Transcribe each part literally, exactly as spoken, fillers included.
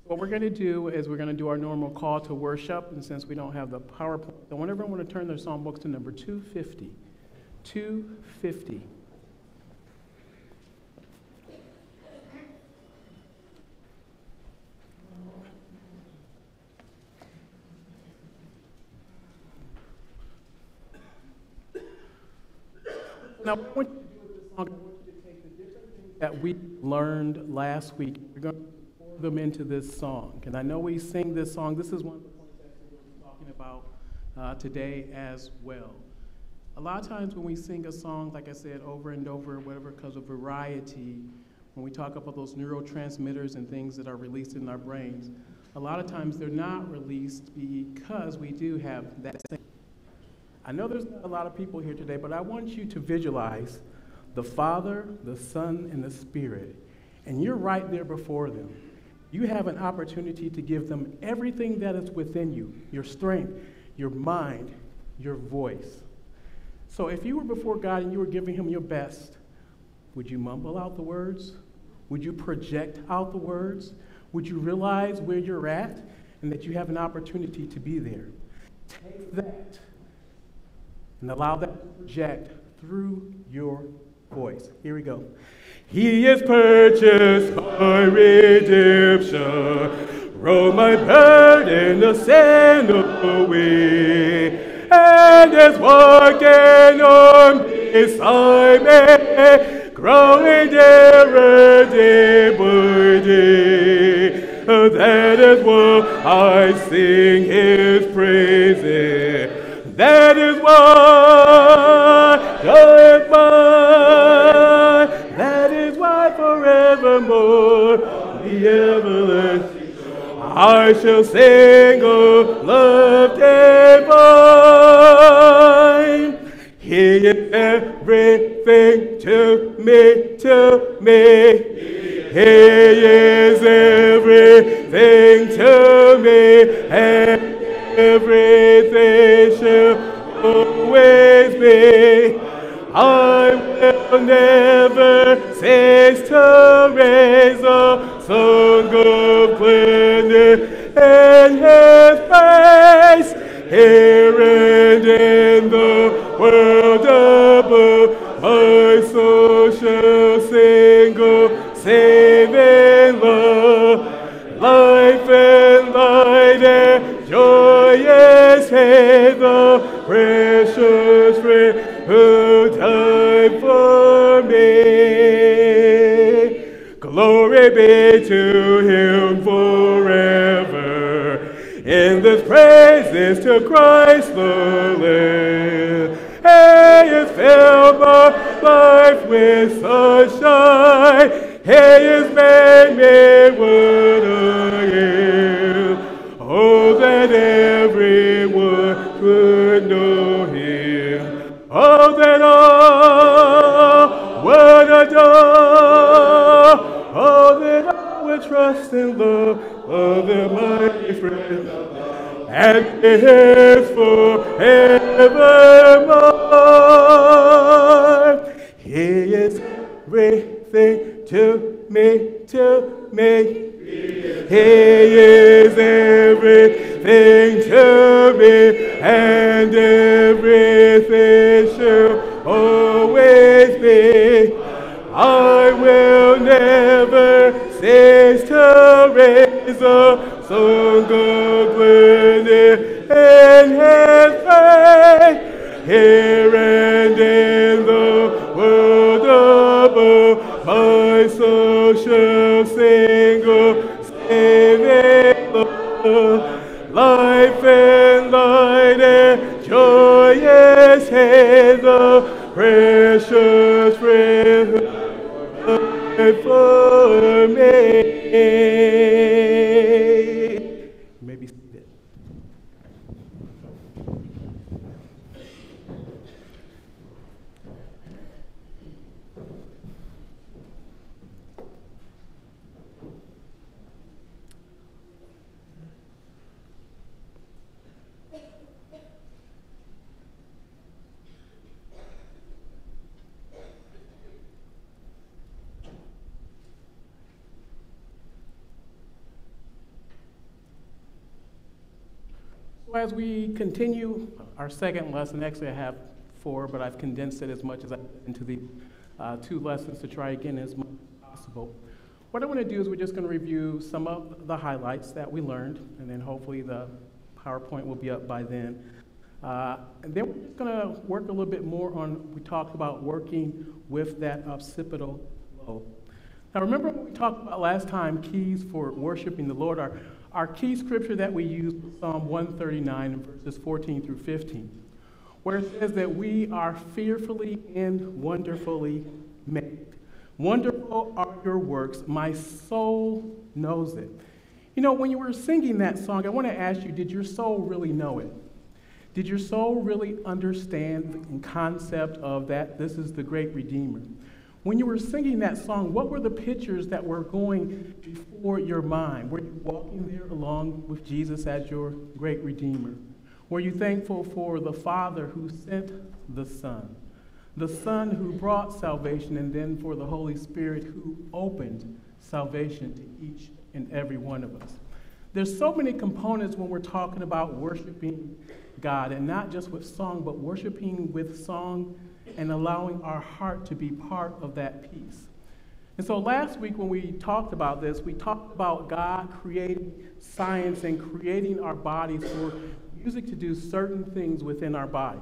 What we're going to do is we're going to do our normal call to worship, and since we don't have the PowerPoint, I want everyone to turn their songbooks to number two fifty. two fifty. Now, I want you to do with this song, I want you to take the different things that we learned last week. We're going to pour them into this song. And I know we sing this song. This is one of the points that we're going to be talking about uh, today as well. A lot of times when we sing a song, like I said, over and over, whatever, because of variety, when we talk about those neurotransmitters and things that are released in our brains, a lot of times they're not released because we do have that same. I know there's not a lot of people here today, but I want you to visualize the Father, the Son, and the Spirit, and you're right there before them. You have an opportunity to give them everything that is within you, your strength, your mind, your voice. So if you were before God and you were giving him your best, would you mumble out the words? Would you project out the words? Would you realize where you're at and that you have an opportunity to be there? Take that and allow that to project through your voice. Here we go. He is purchased my redemption, roll my burden, the sin away, and is walking on beside me, growing dearer day by day. That is why I sing his praises. That is why I am mine. That is why forevermore the everlasting I shall sing of love divine. He is everything to me, to me. He is everything to me, and everything shall always be. I will never cease to raise a song of gladness in his praise, here and in the world above. My soul shall sing of saving love, life and light and joyous faith, the precious friend who died for me. Glory be to him forever. In this praises to Christ the Lamb. He is filled my life with sunshine. He has made me what I am. Oh, that everyone would know him. Oh, that all would adore. Oh, that I would trust in love of the mighty friend. And it is forevermore. He is everything to me, to me. He is everything to me, and everything shall always be. I will never cease to raise a song of gladness in his praise, here and in the world above. My soul shall sing of saving love, life and light and joyous haze, the precious friend who died for me. You may be seated. So as we continue our second lesson, actually I have four, but I've condensed it as much as I can into the uh, two lessons to try again as much as possible. What I want to do is we're just going to review some of the highlights that we learned, and then hopefully the PowerPoint will be up by then. Uh, and then we're just going to work a little bit more on, we talked about working with that occipital lobe. Now remember what we talked about last time, keys for worshiping the Lord. Our, our key scripture that we used was Psalm one thirty-nine, verses fourteen through fifteen, where it says that we are fearfully and wonderfully made. Wonderful are your works, my soul knows it. You know, when you were singing that song, I want to ask you, did your soul really know it? Did your soul really understand the concept of that this is the great Redeemer? When you were singing that song, what were the pictures that were going before your mind? Were you walking there along with Jesus as your great Redeemer? Were you thankful for the Father who sent the Son, the Son who brought salvation, and then for the Holy Spirit who opened salvation to each and every one of us? There's so many components when we're talking about worshiping God, and not just with song, but worshiping with song and allowing our heart to be part of that piece. And so last week when we talked about this, we talked about God creating science and creating our bodies for music to do certain things within our bodies.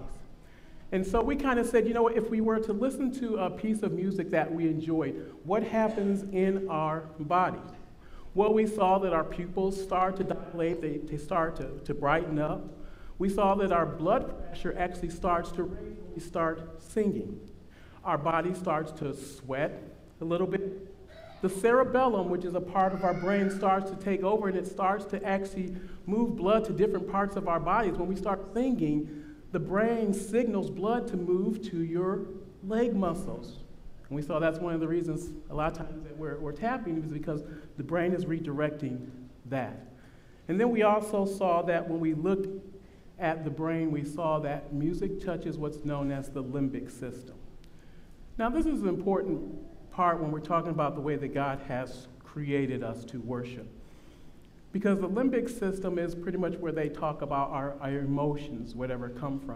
And so we kind of said, you know, if we were to listen to a piece of music that we enjoyed, what happens in our body? Well, we saw that our pupils start to dilate, they, they start to, to brighten up. We saw that our blood pressure actually starts to raise when we start singing. Our body starts to sweat a little bit. The cerebellum, which is a part of our brain, starts to take over, and it starts to actually move blood to different parts of our bodies. When we start singing, the brain signals blood to move to your leg muscles. And we saw that's one of the reasons a lot of times that we're, we're tapping is because the brain is redirecting that. And then we also saw that when we looked at the brain, we saw that music touches what's known as the limbic system. Now, this is an important part when we're talking about the way that God has created us to worship. Because the limbic system is pretty much where they talk about our, our emotions, whatever come from.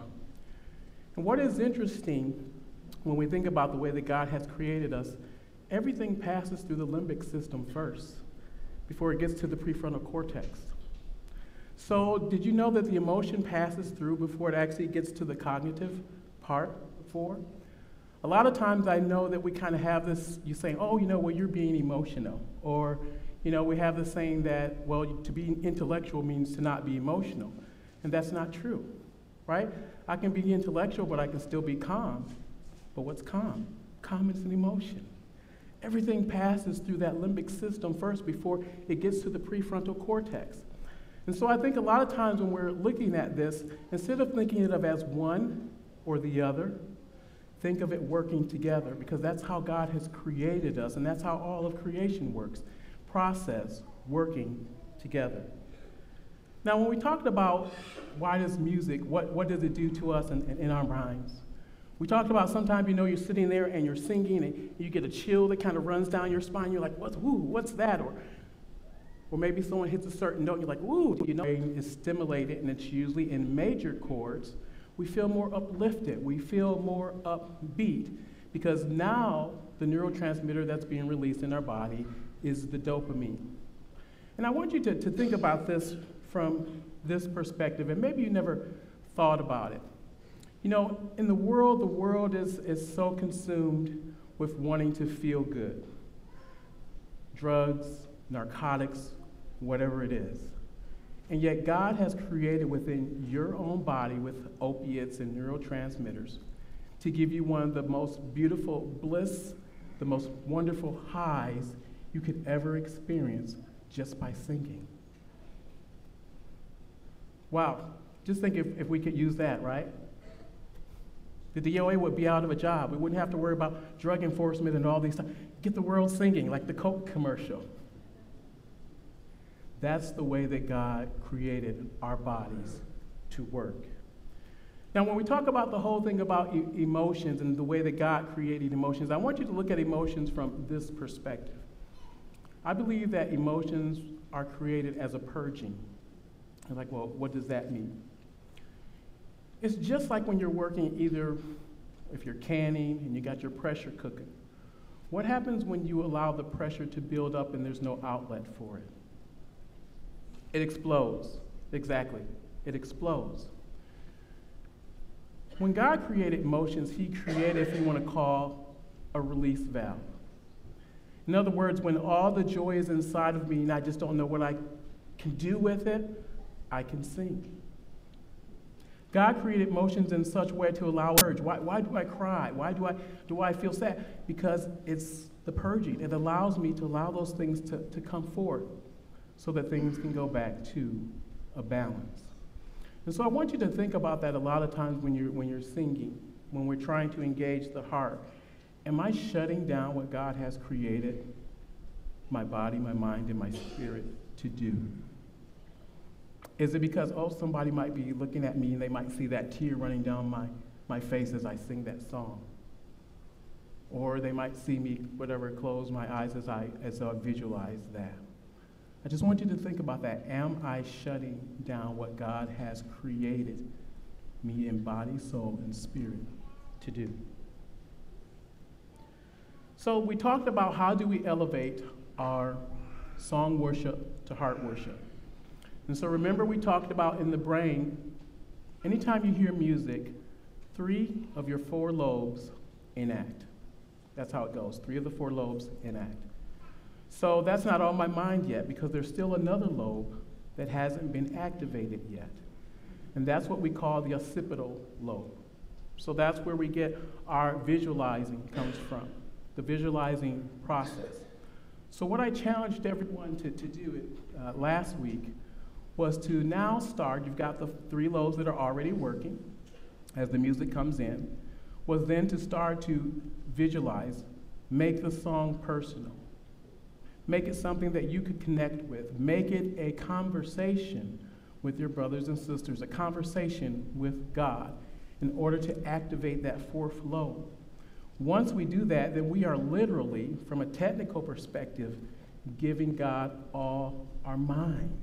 And what is interesting when we think about the way that God has created us, everything passes through the limbic system first before it gets to the prefrontal cortex. So did you know that the emotion passes through before it actually gets to the cognitive part before? A lot of times I know that we kind of have this, you saying, oh, you know, well, you're being emotional. Or, you know, we have this saying that, well, to be intellectual means to not be emotional. And that's not true, right? I can be intellectual, but I can still be calm. But what's calm? Calm is an emotion. Everything passes through that limbic system first before it gets to the prefrontal cortex. And so I think a lot of times when we're looking at this, instead of thinking of it as one or the other, think of it working together, because that's how God has created us, and that's how all of creation works. Process, working together. Now, when we talked about why does music, what, what does it do to us in, in, in our minds? We talked about sometimes, you know, you're sitting there and you're singing and you get a chill that kind of runs down your spine. You're like, what's, woo, what's that? Or, or maybe someone hits a certain note and you're like, woo, you know, it's stimulated, and it's usually in major chords. We feel more uplifted. We feel more upbeat because now the neurotransmitter that's being released in our body is the dopamine. And I want you to, to think about this from this perspective, and maybe you never thought about it. You know, in the world, the world is, is so consumed with wanting to feel good. Drugs, narcotics, whatever it is. And yet God has created within your own body with opiates and neurotransmitters to give you one of the most beautiful bliss, the most wonderful highs you could ever experience just by singing. Wow, just think if, if we could use that, right? The D O A would be out of a job. We wouldn't have to worry about drug enforcement and all these things. Get the world singing like the Coke commercial. That's the way that God created our bodies to work. Now, when we talk about the whole thing about e- emotions and the way that God created emotions, I want you to look at emotions from this perspective. I believe that emotions are created as a purging. I'm like, well, what does that mean? It's just like when you're working either, if you're canning and you got your pressure cooking. What happens when you allow the pressure to build up and there's no outlet for it? It explodes. Exactly. It explodes. When God created emotions, he created, if you want to call, a release valve. In other words, when all the joy is inside of me and I just don't know what I can do with it, I can sing. God created emotions in such a way to allow purge. Why, why do I cry? Why do I, do I feel sad? Because it's the purging. It allows me to allow those things to, to come forth so that things can go back to a balance. And so I want you to think about that a lot of times when you're, when you're singing, when we're trying to engage the heart. Am I shutting down what God has created my body, my mind, and my spirit to do? Is it because, oh, somebody might be looking at me and they might see that tear running down my, my face as I sing that song? Or they might see me, whatever, close my eyes as I, as I visualize that. I just want you to think about that. Am I shutting down what God has created me in body, soul, and spirit to do? So we talked about how do we elevate our song worship to heart worship. And so remember we talked about in the brain, anytime you hear music, three of your four lobes enact. That's how it goes. Three of the four lobes enact. So that's not on my mind yet because there's still another lobe that hasn't been activated yet. And that's what we call the occipital lobe. So that's where we get our visualizing comes from, the visualizing process. So what I challenged everyone to, to do it, uh, last week was to now start, you've got the three lobes that are already working as the music comes in, was then to start to visualize, make the song personal. Make it something that you could connect with. Make it a conversation with your brothers and sisters, a conversation with God in order to activate that fourth lobe. Once we do that, then we are literally, from a technical perspective, giving God all our mind.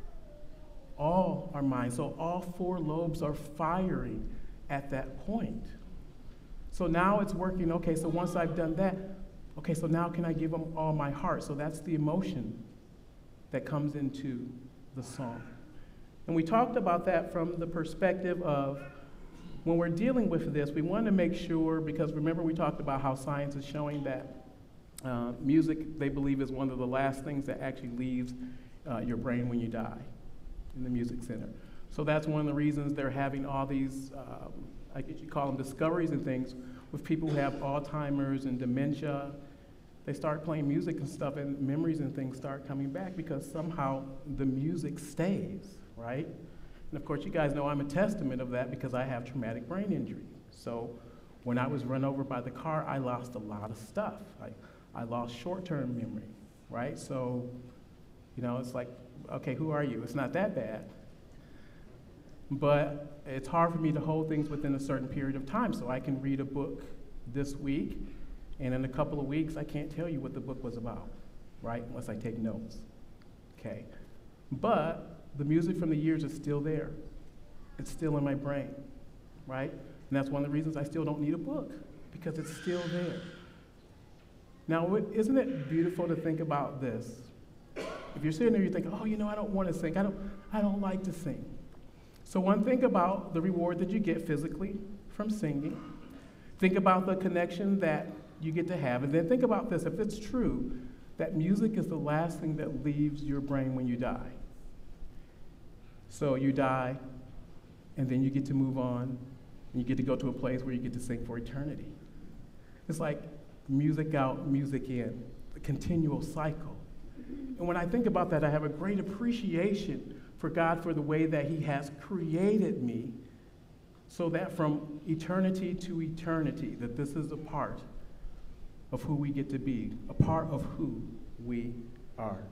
All our mind. So all four lobes are firing at that point. So now it's working, okay, so once I've done that, okay, so now can I give them all my heart? So that's the emotion that comes into the song. And we talked about that from the perspective of when we're dealing with this, we want to make sure, because remember we talked about how science is showing that uh, music, they believe, is one of the last things that actually leaves uh, your brain when you die in the music center. So that's one of the reasons they're having all these, um, I guess you call them discoveries and things, with people who have Alzheimer's and dementia. They start playing music and stuff, and memories and things start coming back because somehow the music stays, right? And of course, you guys know I'm a testament of that because I have traumatic brain injury. So when I was run over by the car, I lost a lot of stuff. I, I lost short-term memory, right? So, you know, it's like, okay, who are you? It's not that bad. But it's hard for me to hold things within a certain period of time. So I can read a book this week, and in a couple of weeks, I can't tell you what the book was about, right? Unless I take notes, okay? But the music from the years is still there. It's still in my brain, right? And that's one of the reasons I still don't need a book, because it's still there. Now, isn't it beautiful to think about this? If you're sitting there, you think, oh, you know, I don't want to sing. I don't, I don't like to sing. So one, think about the reward that you get physically from singing. Think about the connection that you get to have. And then think about this. If it's true that music is the last thing that leaves your brain when you die. So you die, and then you get to move on, and you get to go to a place where you get to sing for eternity. It's like music out, music in, a continual cycle. And when I think about that, I have a great appreciation for God for the way that he has created me so that from eternity to eternity, that this is a part of who we get to be, a part of who we are.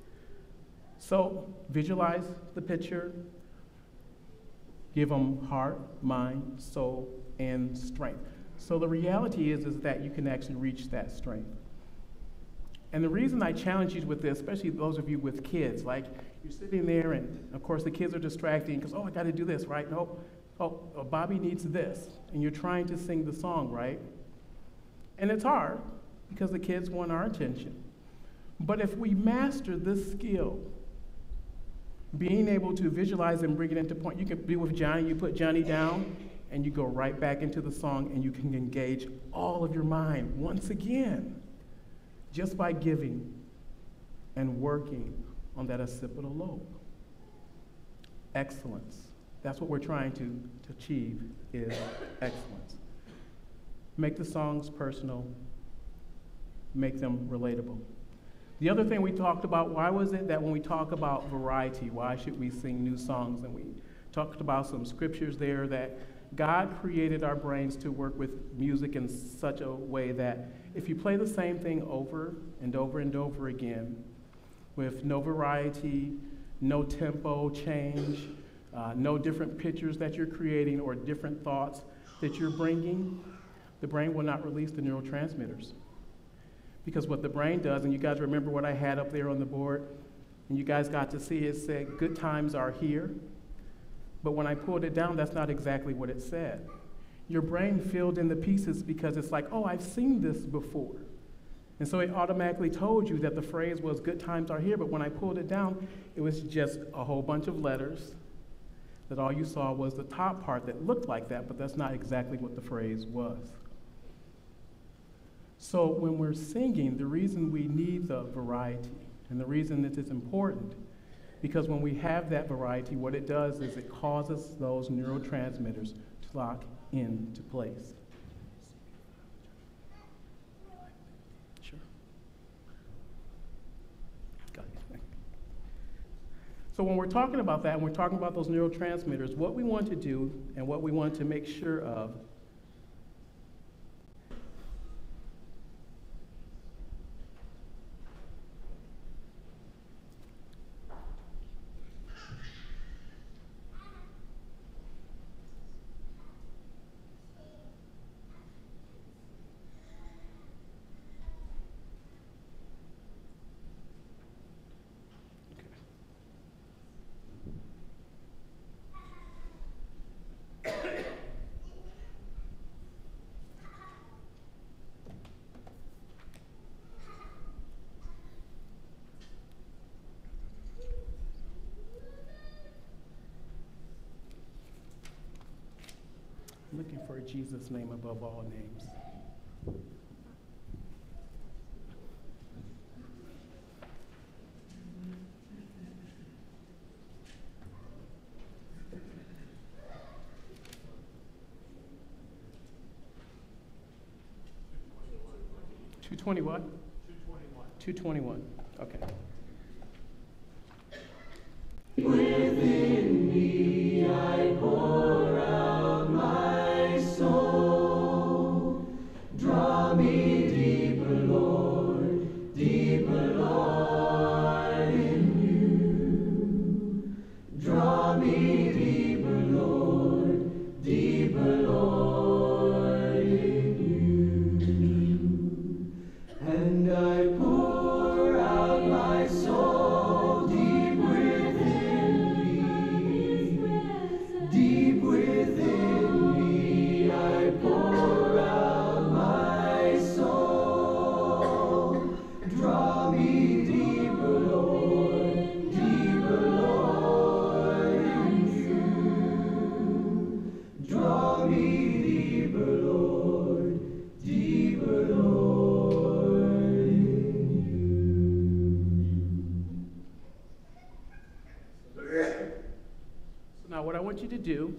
So visualize the picture, give them heart, mind, soul, and strength. So the reality is, is that you can actually reach that strength. And the reason I challenge you with this, especially those of you with kids, like you're sitting there and of course the kids are distracting because, oh, I got to do this, right? Nope, oh, oh, Bobby needs this, and you're trying to sing the song, right? And it's hard because the kids want our attention. But if we master this skill, being able to visualize and bring it into point, you can be with Johnny, you put Johnny down, and you go right back into the song, and you can engage all of your mind once again, just by giving and working on that occipital lobe. Excellence. That's what we're trying to, to achieve, is excellence. Make the songs personal, make them relatable. The other thing we talked about, why was it that when we talk about variety, why should we sing new songs? And we talked about some scriptures there that God created our brains to work with music in such a way that if you play the same thing over and over and over again, with no variety, no tempo change, uh, no different pictures that you're creating or different thoughts that you're bringing, the brain will not release the neurotransmitters. Because what the brain does, and you guys remember what I had up there on the board, and you guys got to see it said, good times are here. But when I pulled it down, that's not exactly what it said. Your brain filled in the pieces because it's like, oh, I've seen this before. And so it automatically told you that the phrase was good times are here, but when I pulled it down, it was just a whole bunch of letters that all you saw was the top part that looked like that, but that's not exactly what the phrase was. So when we're singing, the reason we need the variety and the reason that it's important, because when we have that variety, what it does is it causes those neurotransmitters to lock into place. Sure. Got it. So when we're talking about that, and we're talking about those neurotransmitters, what we want to do and what we want to make sure of I'm looking for Jesus' name above all names. two twenty what? two twenty-one. two twenty-one, okay. Within me I pour out my soul. Draw me deeper, Lord, deeper, Lord, in you. Draw me deeper, Lord, deeper, Lord, in you. And I pour out my soul deep within me, deep within me. I pour out my soul. Draw me deeper, Lord, deeper, Lord, in you. Draw me deeper, Lord, deeper, Lord, in you. So now what I want you to do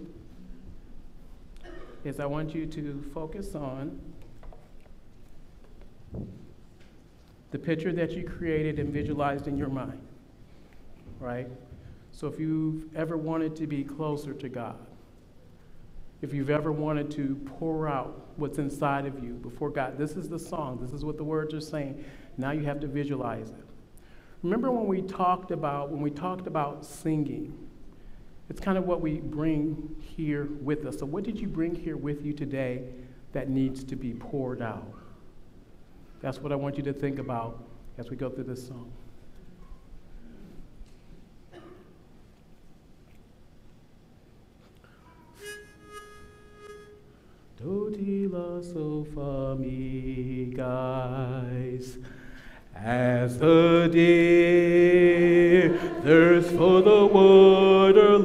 is I want you to focus on the picture that you created and visualized in your mind, right? So if you've ever wanted to be closer to God, if you've ever wanted to pour out what's inside of you before God, this is the song, this is what the words are saying. Now you have to visualize it. Remember when we talked about, when we talked about singing, it's kind of what we bring here with us. So what did you bring here with you today that needs to be poured out? That's what I want you to think about as we go through this song. amigas. As the deer thirsts for the water,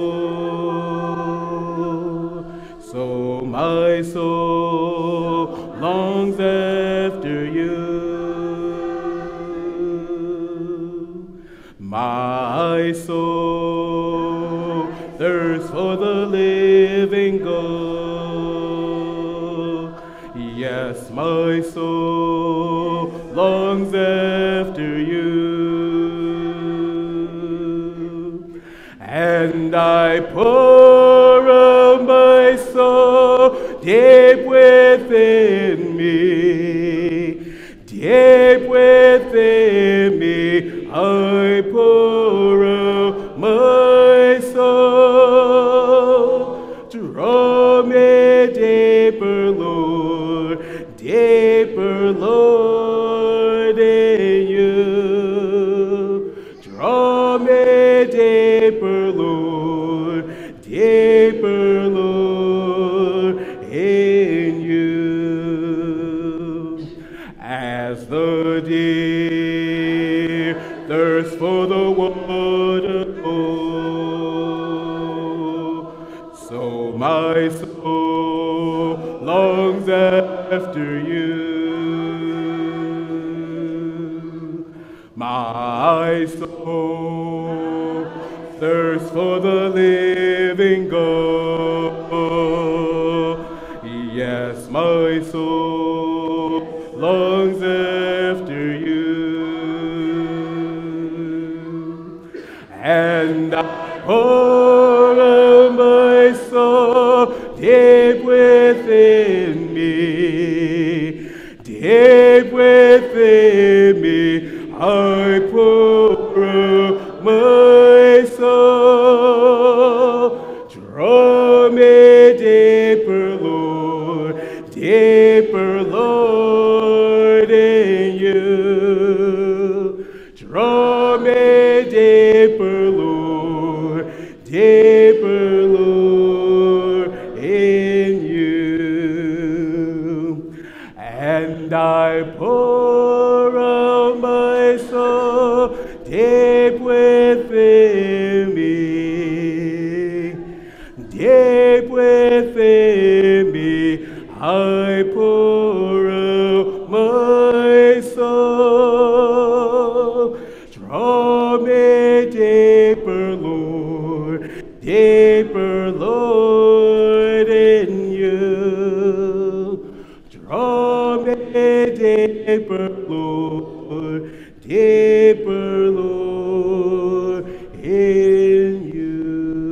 Lord, so my soul longs after you. My soul thirsts for the living God. Yes, my soul longs after you. And I pour out my soul deep within me, deep within me, I pour out my soul. Draw me deeper, Lord, deeper, Lord, in you. Draw me deeper, Lord, deeper, Lord, in you. As the deer thirsts for the water, oh, so my soul longs after you. My soul thirsts for the living God. Yes, my soul longs after you. And I pour out my soul deep within me, deep within me, I pour out my soul. Draw me deeper, Lord, deeper, Lord, in you. Draw me deeper, Lord, deeper, Lord, in you. And I pour out my soul deep within me, deep within me, I pour out my soul. Draw me deeper, Lord, deeper, Lord, in you. Draw me deeper, Lord, deeper, Lord, in you.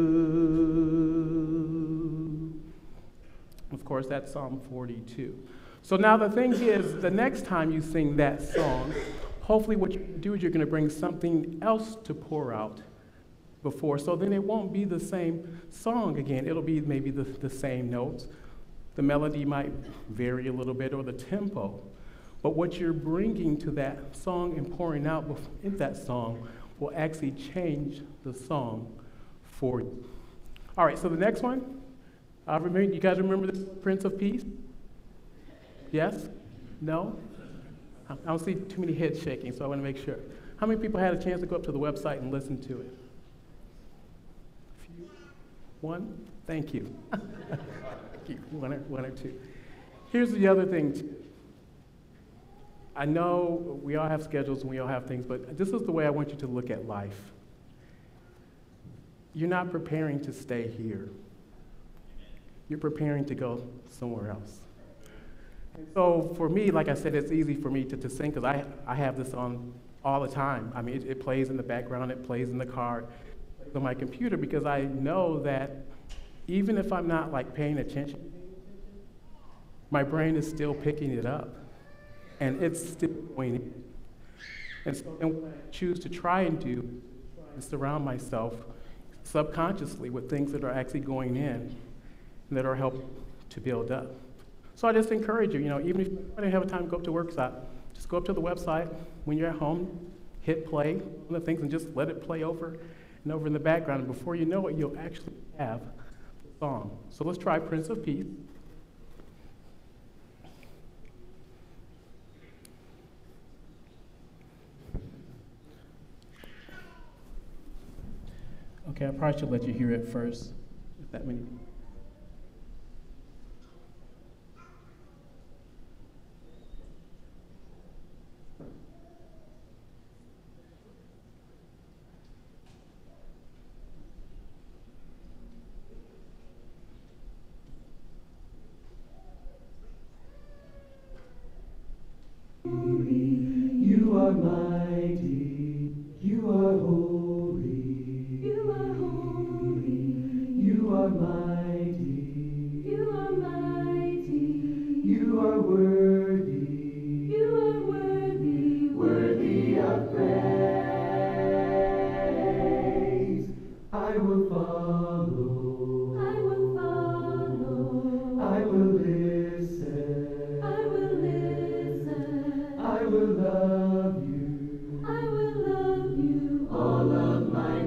Of course, that's Psalm forty-two. So now the thing is, the next time you sing that song, hopefully what you do is you're going to bring something else to pour out before, so then it won't be the same song again. It'll be maybe the, the same notes. The melody might vary a little bit, or the tempo. But what you're bringing to that song and pouring out in that song will actually change the song for you. All right, so the next one, uh, remember, you guys remember the Prince of Peace? Yes? No? I don't see too many heads shaking, so I want to make sure. How many people had a chance to go up to the website and listen to it? A few? One? Thank you. One or, one or two. Here's the other thing, too. I know we all have schedules and we all have things, but this is the way I want you to look at life. You're not preparing to stay here. You're preparing to go somewhere else. And so for me, like I said, it's easy for me to, to sing because I, I have this on all the time. I mean, it, it plays in the background, it plays in the car, it plays on my computer, because I know that even if I'm not like paying attention, my brain is still picking it up, and it's still going in. And so and what I choose to try and do is surround myself subconsciously with things that are actually going in and that are helping to build up. So I just encourage you, you know, even if you don't have a time to go up to workshop, just go up to the website when you're at home, hit play on the things, and just let it play over and over in the background. And before you know it, you'll actually have the song. So let's try Prince of Peace. Okay, I probably should let you hear it first, if that many. You are mighty, you are holy, you are holy, you are mighty, you are mighty, you are worthy, you are worthy, worthy of praise. I will follow, I will follow, I will listen, I will listen, I will love you, I will love you all of my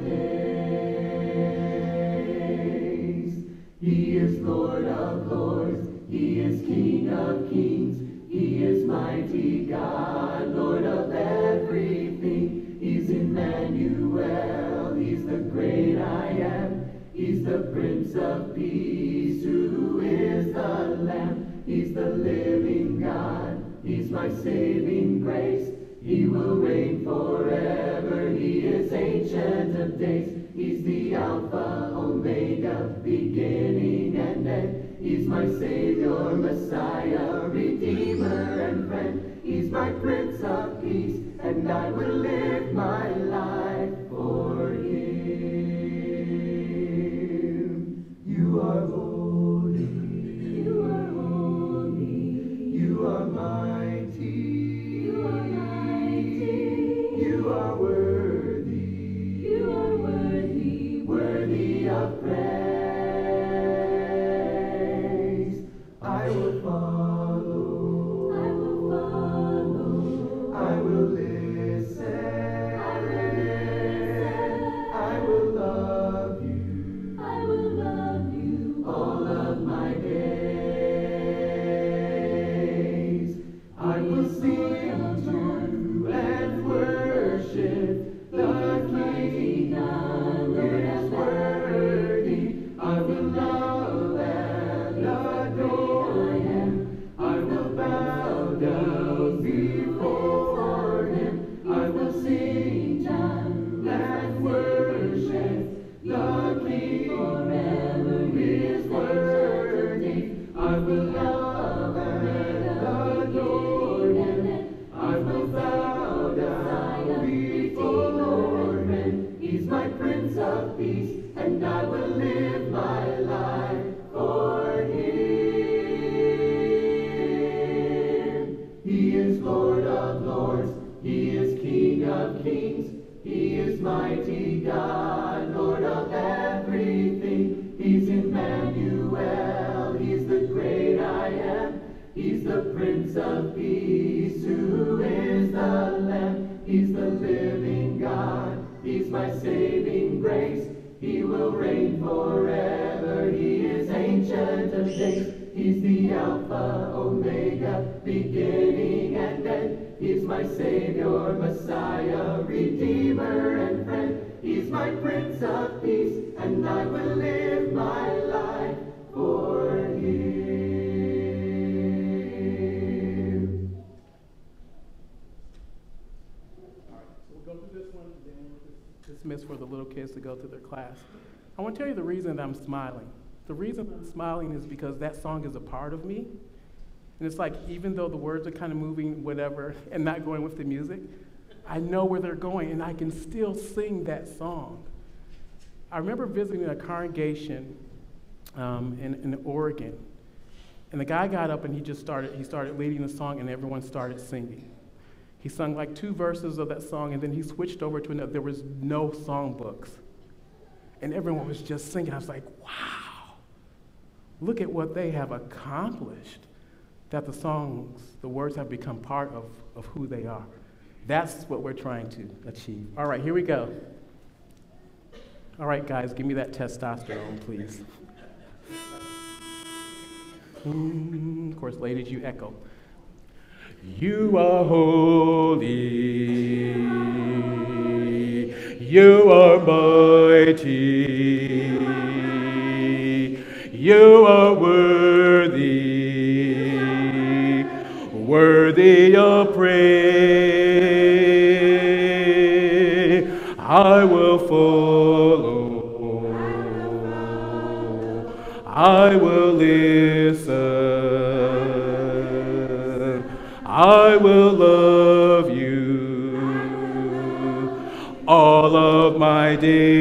days. He is Lord of lords, He is King of kings, He is mighty God, Lord of everything. He's Emmanuel, He's the great I am, He's the Prince of Peace, who is the Lamb. He's the living God, He's my saving grace. He will reign forever, He is Ancient of Days. He's the Alpha, Omega, beginning and end. He's my Savior, Messiah, Redeemer and friend. He's my Prince of Peace, and I will live my life for Him. You are holy, you are holy, you are mighty, you are mighty, you are worthy, you are worthy, worthy of praise. I will follow, I will follow, I will listen, I will listen, I will love you, I will love you all of my days. I will sing to and worship the King who is worthy. I will love and adore Him. I will bow down before Him. I will sing to and worship the King who is worthy. I will love and adore Him. I will bow down before Him. He's my Prince of Peace, and I will live my life for Him. He is Lord of lords, He is King of kings, He is mighty God, Lord of everything. He's Emmanuel, He's the great I am, He's the Prince of Peace, who is the Lamb. He's the living God, He's my saving grace. He will reign forever, He is Ancient of Days. He's the Alpha, Omega, beginning and end. He's my Savior, Messiah, Redeemer and friend. He's my Prince of Peace, and I will live my life for Him. All right, so we'll go through this one, and then we'll dismiss for the little kids to go to their class. I want to tell you the reason that I'm smiling. The reason I'm smiling is because that song is a part of me. And it's like, even though the words are kind of moving, whatever, and not going with the music, I know where they're going, and I can still sing that song. I remember visiting a congregation um, in, in Oregon, and the guy got up and he just started, he started leading the song, and everyone started singing. He sung like two verses of that song, and then he switched over to another. There was no songbooks. And everyone was just singing. I was like, wow, look at what they have accomplished, that the songs, the words have become part of, of who they are. That's what we're trying to achieve. All right, here we go. All right, guys, give me that testosterone, please. Mm, of course, ladies, you echo. You are holy. You are mighty. You are worthy, worthy of praise. I will follow. I will listen. I will love you all of my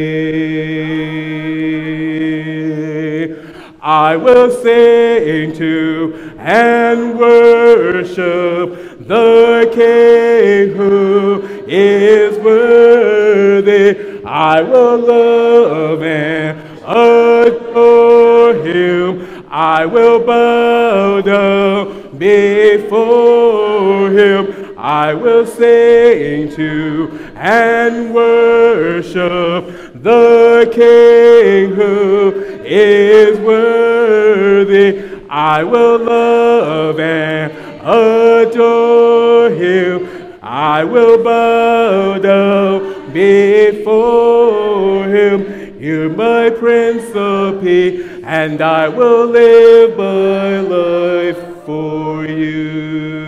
day. I will sing to and worship the King who is worthy. I will love and adore him. I will bow down before him. I will sing to and worship the King who is worthy. I will love and adore him. I will bow down before him. Hear my Prince of Peace, and I will live my life for you.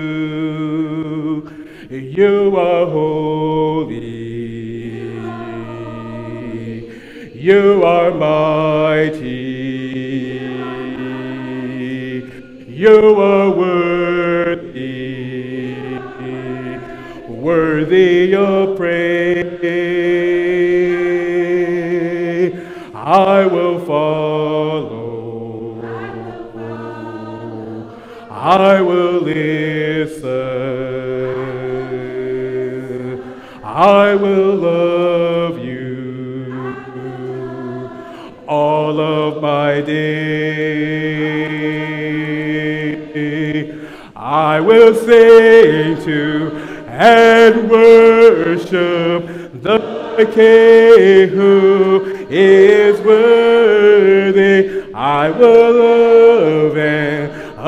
You are holy. You are mighty. You are worthy, worthy of praise. I will follow. I will listen. I will love you all of my day. I will sing to and worship the King who is worthy. I will love and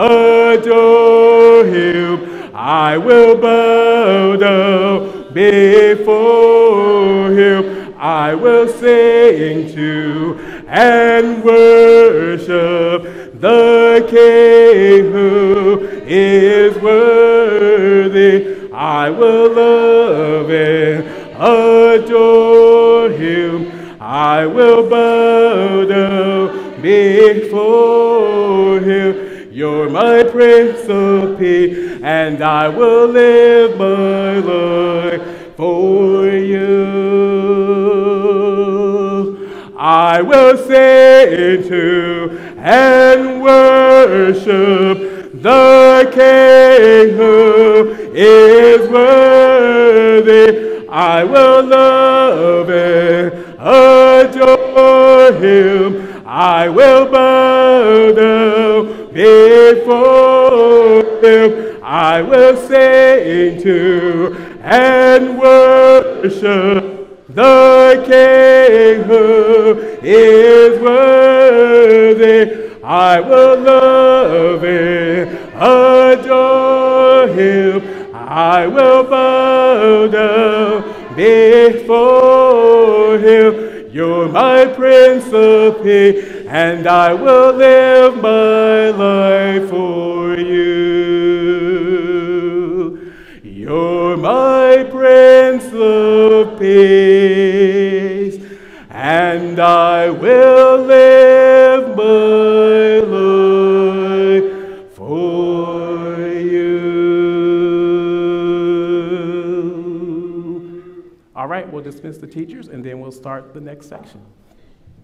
adore him. I will bow down before him. I will sing to and worship the King who is worthy. I will love and adore him. I will bow down before him. You're my Prince of Peace, and I will live my life for you. I will sing to and worship the King who is worthy. I will love and adore him. I will bow down before him. I will sing to and worship the King who is worthy. I will love and adore him. I will bow down before him. You're my Prince of Peace, and I will live my life for you. You're my Prince of Peace, and I will live my life for you. All right, we'll dismiss the teachers, and then we'll start the next section.